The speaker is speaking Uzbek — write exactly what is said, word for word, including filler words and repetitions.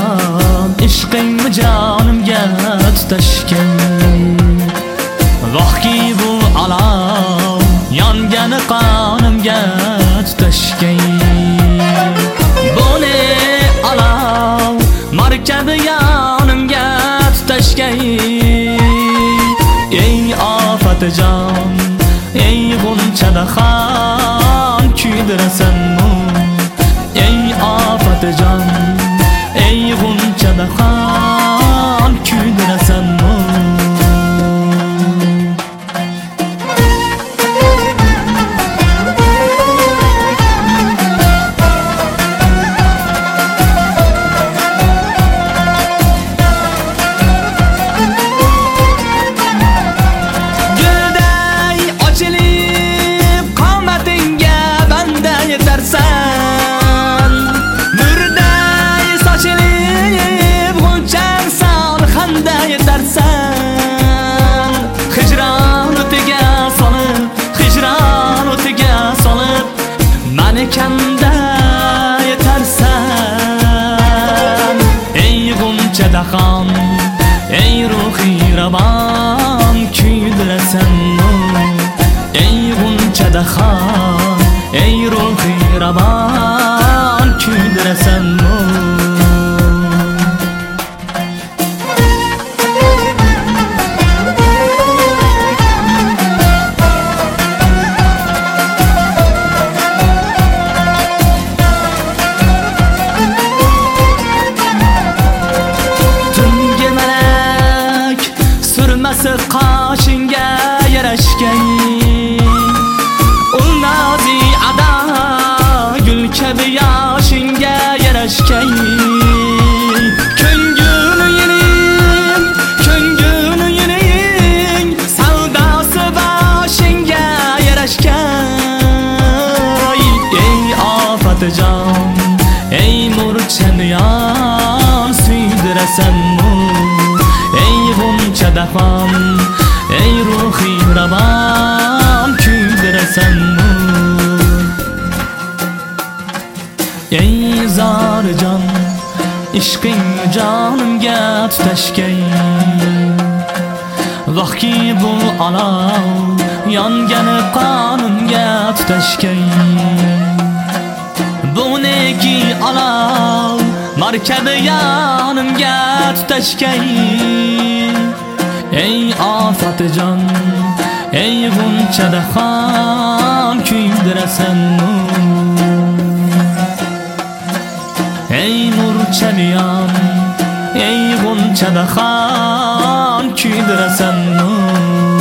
alam ishqing jonimga tutashgan. Vohki bu alam yongani qonimga tutashgan. Bu ne alam markabi yonimga tutashgan. Ey ofatijon, ey g'unchada xon kuydirasanmi? Ey ofatijon, ey g'unchada xon kuydirasanmi? Kanda yetarsan. Ey g'unchada xon, ey ruhi ravon kuydirasanmi? Ey g'unchada xon, ey ruhi ravon kuydirasanmi? Qoshingga yarashgan ul nozi ado gul kabi yoshingga yarashgan. Ko'ngilni yening, ko'ngilni yening savdosi boshingga yarashgan. Ey ofatijon, ey murchaniyon suydirasanmi? Ey g'unchada xon, ey ruhi ravon kuydirasanmi? Ey zorijon, ishqing jonimga tutashgan. Vohki bu olov yongani qonimga tutashgan. Bu neki olov markabi yonimga tutashgan. Ey ofatijon, ey g'unchada xon kuydirasanmi? Ey murchaniyon, ey g'unchada xon kuydirasanmi?